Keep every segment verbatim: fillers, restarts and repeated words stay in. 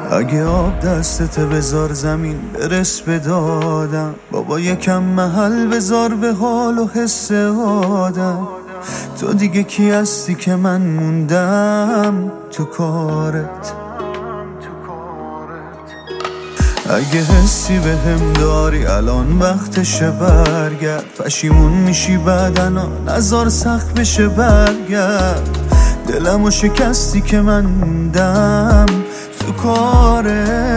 اگه آب دستت بذار زمین برس به دادم، بابا یکم محل بذار به حال و حس آدم. تو دیگه کی هستی که من موندم تو کارت؟ اگه حسی به هم داری الان وقتشه برگرد، پشیمون میشی بعدنا نظر سخت بشه برگرد. دلمو شکستی که من موندم تو کارت.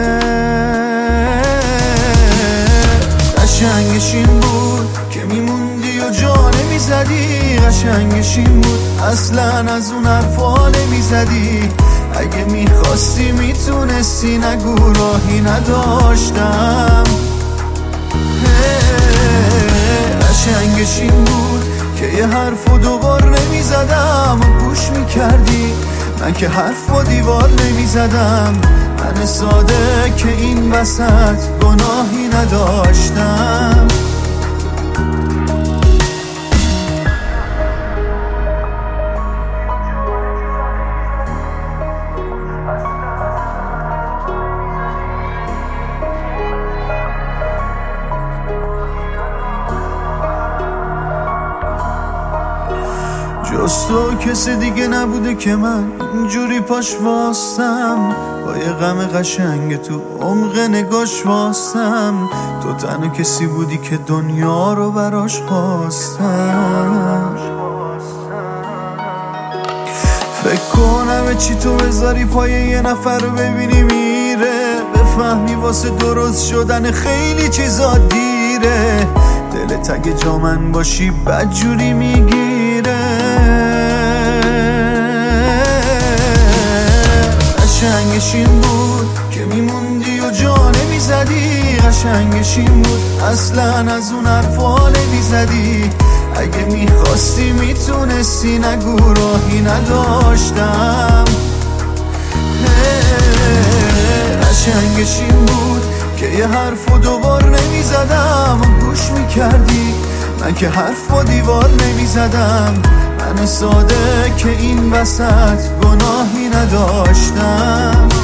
قشنگش این بود که میموندی و جا نمیزدی، قشنگش این بود اصلا از اون حرفا نمیزدی. اگه میخواستی میتونستی، نگو راهی نداشتم. قشنگش این بود که یه حرف و دوبار نمیزدم و گوش میکردی، من که حرف و دیوار نمیزدم. من ساده که این وسط گناهی نداشتم. جز تو کسی دیگه نبوده که من اینجوری پاش واستم، با یه غم قشنگ تو عمق نگاش واستم. تو تنها کسی بودی که دنیا رو براش خواستم. فکر کنم چی تو بذاری پای یه نفر رو ببینی میره، بفهمی واسه درست شدن خیلی چیزا دیره. دلت اگه جا من باشی بدجوری میگیره. قشنگش این بود که میموندی و جا نمیزدی، قشنگش این بود اصلا از اون حرفا نمیزدی. اگه میخواستی میتونستی، نگو راهی نداشتم. قشنگش این بود که یه حرف و دوبار نمیزدم و گوش میکردی، من که حرف و دیوار نمیزدم. من ساده که این وسط گناهی نداشتم.